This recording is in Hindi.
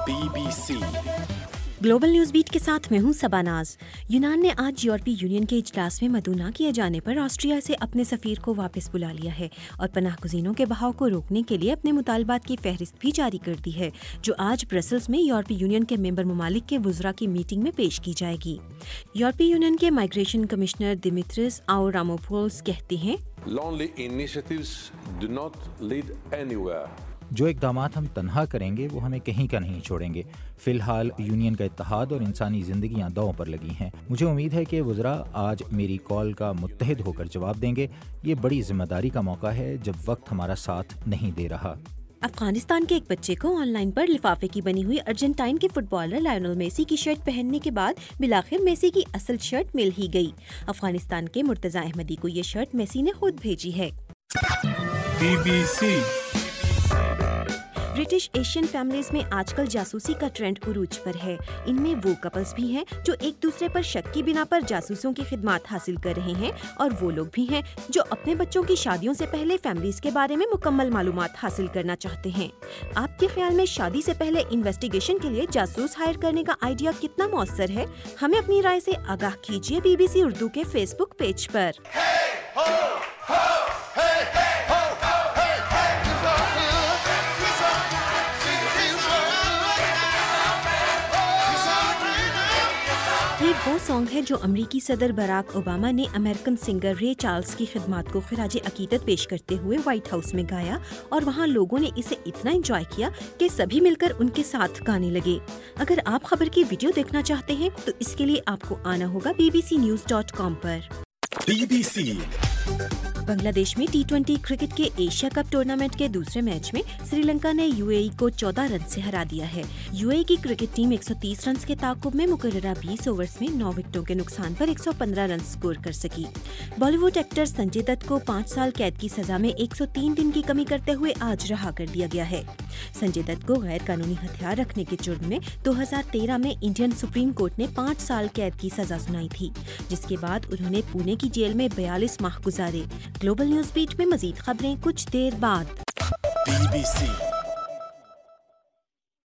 BBC ग्लोबल न्यूज बीट के साथ मैं हूं सबानाज। यूनान ने आज यूरोपीय यूनियन के इजलास में मदु न किए जाने पर ऑस्ट्रिया से अपने सफीर को वापस बुला लिया है और पनाहगुज़ीनों के बहाव को रोकने के लिए अपने मुतालबात की फहरिस्त भी जारी कर दी है, जो आज ब्रसल्स में यूरोपीय यूनियन के मेंबर ममालिक के वुज़रा की मीटिंग में पेश की जाएगी। यूरोपीय यूनियन के माइग्रेशन कमिश्नर दिमित्रिस आवरामोपोउलोस कहते हैं, Lonely initiatives do not lead anywhere. जो इक़दामात हम तन्हा करेंगे वो हमें कहीं का नहीं छोड़ेंगे। फिलहाल यूनियन का इत्तेहाद और इंसानी ज़िंदगियां दांव पर लगी हैं। मुझे उम्मीद है कि वज़रा आज मेरी कॉल का मुत्तहिद होकर जवाब देंगे। ये बड़ी जिम्मेदारी का मौका है जब वक्त हमारा साथ नहीं दे रहा। अफगानिस्तान के एक बच्चे को ऑनलाइन पर लिफाफे की बनी हुई अर्जेंटाइन के फुटबॉलर लायनल मेसी की शर्ट पहनने के बाद बिलाखिर मेसी की असल शर्ट मिल ही गई। अफगानिस्तान के मुर्तजा अहमदी को ये शर्ट मेसी ने खुद भेजी है। BBC ब्रिटिश एशियन फैमिलीज में आजकल जासूसी का ट्रेंड उरूज पर है। इनमें वो कपल्स भी हैं जो एक दूसरे पर शक की बिना पर जासूसों की खिदमत हासिल कर रहे हैं, और वो लोग भी हैं जो अपने बच्चों की शादियों से पहले फैमिलीज के बारे में मुकम्मल मालूमात हासिल करना चाहते हैं। आपके ख्याल में शादी से पहले इन्वेस्टिगेशन के लिए जासूस हायर करने का आइडिया कितना मौसर है? हमें अपनी राय से आगाह कीजिए BBC उर्दू के फेसबुक पेज पर। ये वो सॉन्ग है जो अमरीकी सदर बराक ओबामा ने अमेरिकन सिंगर रे चार्ल्स की खिदमत को खिराज अकीदत पेश करते हुए व्हाइट हाउस में गाया, और वहाँ लोगों ने इसे इतना एंजॉय किया कि सभी मिलकर उनके साथ गाने लगे। अगर आप खबर की वीडियो देखना चाहते हैं तो इसके लिए आपको आना होगा bbcnews.com पर। BBC बांग्लादेश में T20 क्रिकेट के एशिया कप टूर्नामेंट के दूसरे मैच में श्रीलंका ने UAE को 14 रन से हरा दिया है। UAE की क्रिकेट टीम 130 रन के ताकुब में मुकर्ररा 20 ओवर्स में 9 विकेटों के नुकसान पर 115 रन स्कोर कर सकी। बॉलीवुड एक्टर संजय दत्त को 5 साल कैद की सजा में 103 दिन की कमी करते हुए आज रहा कर दिया गया है। संजय दत्त को गैर कानूनी हथियार रखने के जुर्म में 2013 में इंडियन सुप्रीम कोर्ट ने 5 साल कैद की सजा सुनाई थी, जिसके बाद उन्होंने पुणे की जेल में 42 माह गुजारे। ग्लोबल न्यूज बीट में मजीद खबरें कुछ देर बाद। BBC